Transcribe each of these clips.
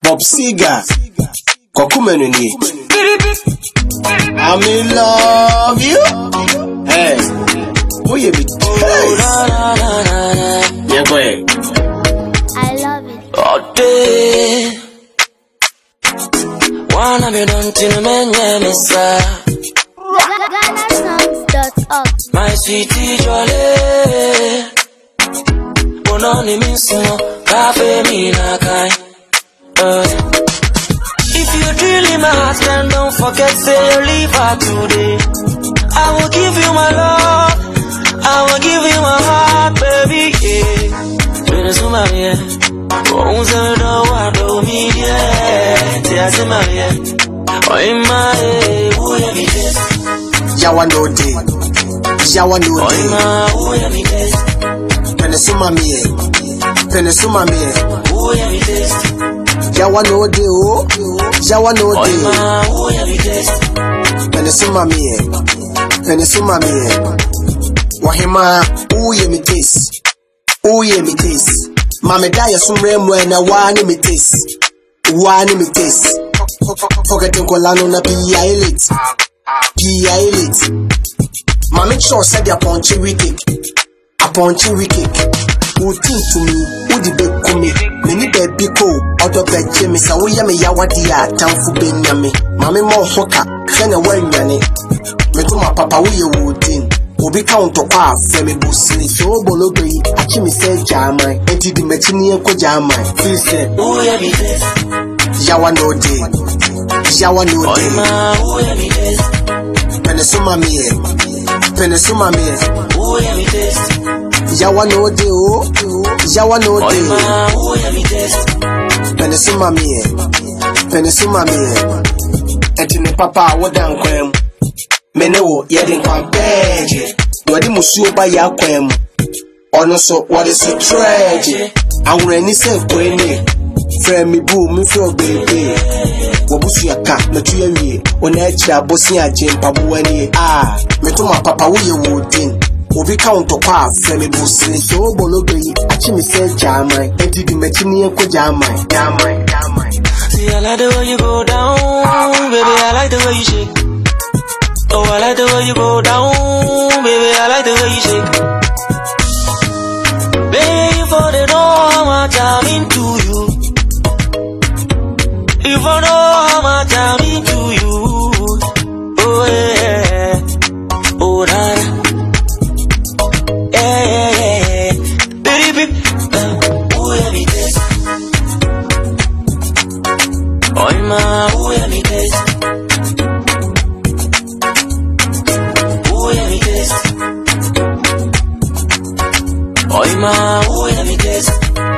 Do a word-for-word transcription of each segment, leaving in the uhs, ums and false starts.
Bob Seger, Kokumenuni. I'm in love you. Hey, who you be? Yeah, go ahead. I love it. All day. Wanna be done to the man, yeah, miss Ghana songs dot org. my sweetie jolly. Bononi minsimo, cafe me na kai. If you really my heart, then don't forget say you leave her today. I will give you my love, I will give you my heart, baby. Yeah, Venezuela, yeah. Won't say no, I don't need it. Yes, my yeah. Oh, in my head, who you be this? Yawa no day, Yawa no Oh, in day. my who you be this? Penesuma me, Penesuma me. Who you be this? Yawa no day, oh, Yawa no Oh, in day. my who you be this? Penesuma me, Penesuma me. Wahima, who you me this? Who you me this? Mame daya sumre mwena wani me this. Wani me this. Forgetting kolano na piya elite. Piya elite. Mame sure said ya punchy wicked. A punchy wicked. Who think to me? Who the big kumi? Many baby ko. Out of that Jimmy. Sa we yame yawa dia. Tamfu benyame. Mame mo hoka. Kena wenyane. Me to my papa we ye woodin. Obi count to kwa femi busini. So bolo gri. Achi mi se jamai. Enti di mechini enko jamai. Feel say. Who you be this? Yawa no day. Yawa no Oh, in day. my who you be this? Penesuma me. Penesuma me. Who you be this? Yawa no day, oh. Yawa no Oh, in day. my who you be this? Penesuma me. Penesuma me. Enti ne papa wodan kwem. Mene wo yedin kwampeje. Wadi musuo ba ya kwem. Ono so what is so tragic. Awure ni se kwene. Frame me boo me feel baby. Wabusu yaka metu ya wie. Ona achira bosi aje mpabu ani. Ah, metu ma papa wo ye wodin. Obi count to kwa frame busini. So bolo gri achi mi se jamai. Enti di mechini enko jamai. Jamai, jamai. See, I like the way you go down, baby. I like the way you shake. Oh, I like the way you go down, baby. I like the way you shake. Baby, if I don't know how much I'm into you, if I know how much I'm into you, oh yeah, oh da yeah, yeah, yeah, baby, who you be this? Oh my, who you be this? Who you be this? Oh my, who you be this?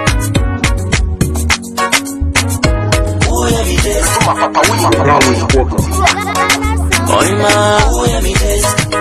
Who you be this? Papa, we Oh my, who you be this?